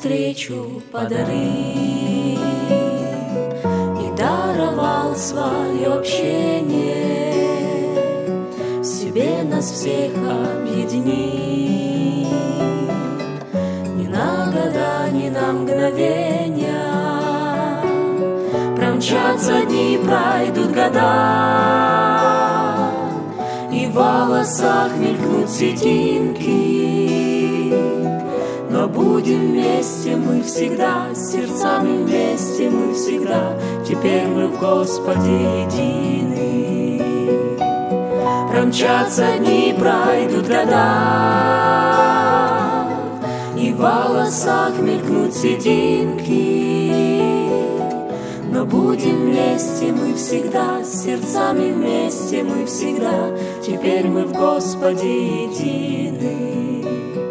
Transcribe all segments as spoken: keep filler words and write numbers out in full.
навстречу подарил и даровал свое общение, в себе нас всех объединил. Ни на года, ни на мгновения промчатся дни, пройдут года, и в волосах мелькнут сединки. Но будем вместе мы всегда, сердцами вместе мы всегда. Теперь мы в Господе едины. Промчатся дни, пройдут года, и в волосах мелькнут сединки. Но будем вместе мы всегда, сердцами вместе мы всегда. Теперь мы в Господе едины.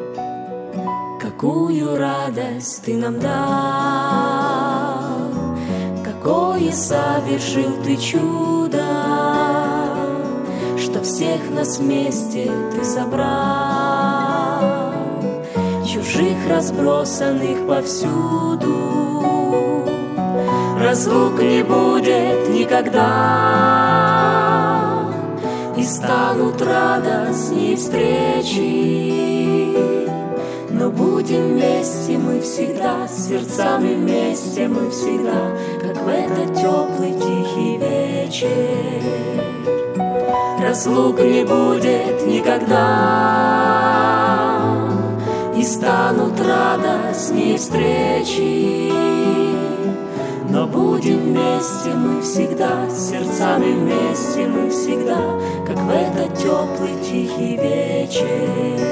Какую радость Ты нам дал, какое совершил Ты чудо, что всех нас вместе Ты собрал, чужих разбросанных повсюду. Разлук не будет никогда, и станут радостней встречи. Но будем вместе мы всегда, сердцами вместе мы всегда, как в этот теплый тихий вечер. Разлук не будет никогда, и станут радостней встречи. Но будем вместе мы всегда, сердцами вместе мы всегда, как в этот теплый тихий вечер.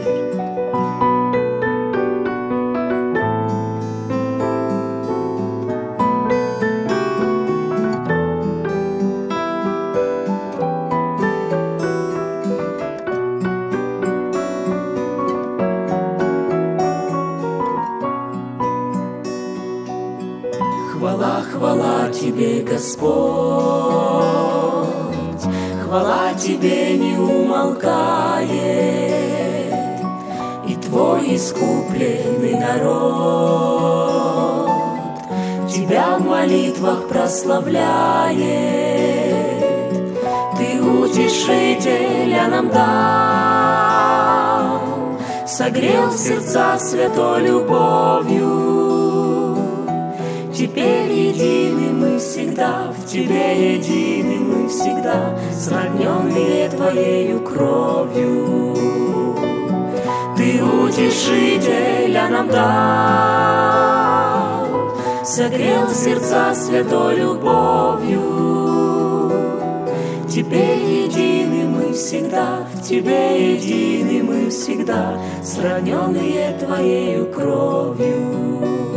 Хвала, хвала Тебе, Господь, хвала Тебе не умолкает, и Твой искупленный народ Тебя в молитвах прославляет. Ты утешителя нам дал, согрел сердца святой любовью. Теперь едины мы всегда, в Тебе едины мы всегда, сродненные Твоею кровью. Ты утешителя нам дал, согрел сердца святой любовью. Теперь едины мы всегда, в Тебе едины мы всегда, сродненные Твоею кровью.